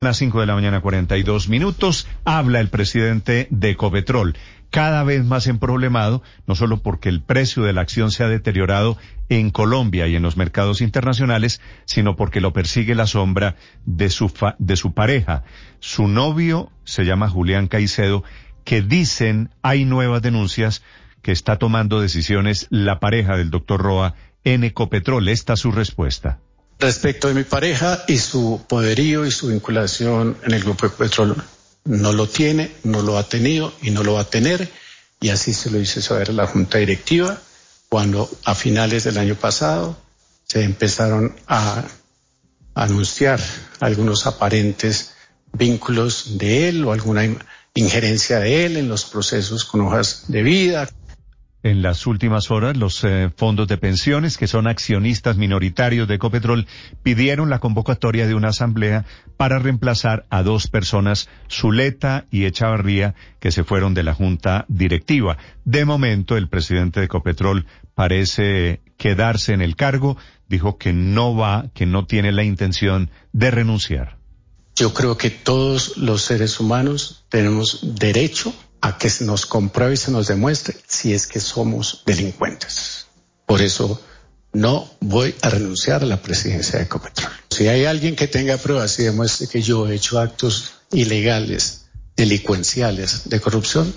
Las 5 de la mañana, 42 minutos, habla el presidente de Ecopetrol, cada vez más emproblemado, no solo porque el precio de la acción se ha deteriorado en Colombia y en los mercados internacionales, sino porque lo persigue la sombra de su pareja. Su novio se llama Julián Caicedo, que dicen hay nuevas denuncias que está tomando decisiones la pareja del doctor Roa en Ecopetrol. Esta es su respuesta. Respecto de mi pareja y su poderío y su vinculación en el Grupo Ecopetrol, no lo tiene, no lo ha tenido y no lo va a tener, y así se lo hice saber a la Junta Directiva cuando a finales del año pasado se empezaron a anunciar algunos aparentes vínculos de él o alguna injerencia de él en los procesos con hojas de vida. En las últimas horas, los fondos de pensiones, que son accionistas minoritarios de Ecopetrol, pidieron la convocatoria de una asamblea para reemplazar a dos personas, Zuleta y Echavarría, que se fueron de la junta directiva. De momento, el presidente de Ecopetrol parece quedarse en el cargo, dijo que no tiene la intención de renunciar. Yo creo que todos los seres humanos tenemos derecho a que se nos compruebe y se nos demuestre si es que somos delincuentes. Por eso no voy a renunciar a la presidencia de Ecopetrol. Si hay alguien que tenga pruebas y demuestre que yo he hecho actos ilegales, delincuenciales, de corrupción,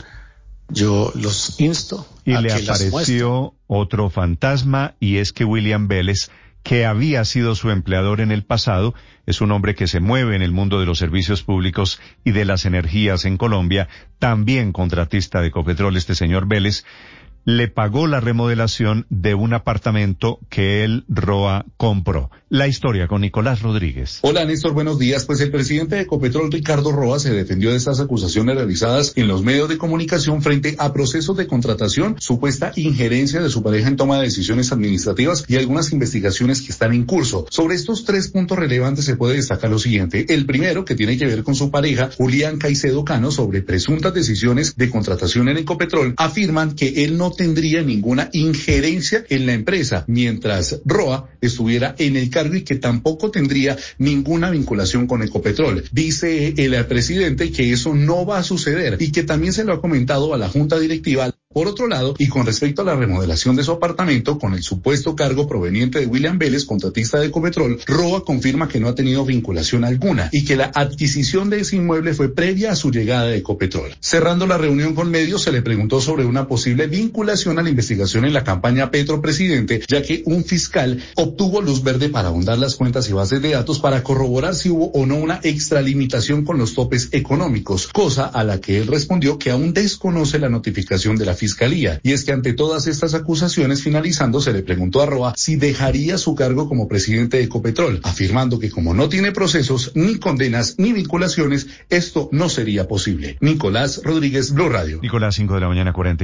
yo los insto a que las muestren. Y le apareció otro fantasma, y es que William Vélez, que había sido su empleador en el pasado, es un hombre que se mueve en el mundo de los servicios públicos y de las energías en Colombia, también contratista de Ecopetrol. Este señor Vélez le pagó la remodelación de un apartamento que él, Roa, compró. La historia con Nicolás Rodríguez. Hola, Néstor, buenos días. Pues el presidente de Ecopetrol, Ricardo Roa, se defendió de estas acusaciones realizadas en los medios de comunicación frente a procesos de contratación, supuesta injerencia de su pareja en toma de decisiones administrativas y algunas investigaciones que están en curso. Sobre estos tres puntos relevantes se puede destacar lo siguiente. El primero, que tiene que ver con su pareja, Julián Caicedo Cano, sobre presuntas decisiones de contratación en Ecopetrol, afirman que él no tendría ninguna injerencia en la empresa, mientras Roa estuviera en el cargo y que tampoco tendría ninguna vinculación con Ecopetrol. Dice el presidente que eso no va a suceder y que también se lo ha comentado a la Junta Directiva. Por otro lado, y con respecto a la remodelación de su apartamento con el supuesto cargo proveniente de William Vélez, contratista de Ecopetrol, Roa confirma que no ha tenido vinculación alguna y que la adquisición de ese inmueble fue previa a su llegada a Ecopetrol. Cerrando la reunión con medios, se le preguntó sobre una posible vinculación a la investigación en la campaña Petro Presidente, ya que un fiscal obtuvo luz verde para ahondar las cuentas y bases de datos para corroborar si hubo o no una extralimitación con los topes económicos, cosa a la que él respondió que aún desconoce la notificación de la Fiscalía. Y es que ante todas estas acusaciones, finalizando, se le preguntó a Roa si dejaría su cargo como presidente de Ecopetrol, afirmando que como no tiene procesos, ni condenas, ni vinculaciones, esto no sería posible. Nicolás Rodríguez, Blue Radio. Nicolás, 5 de la mañana, 40.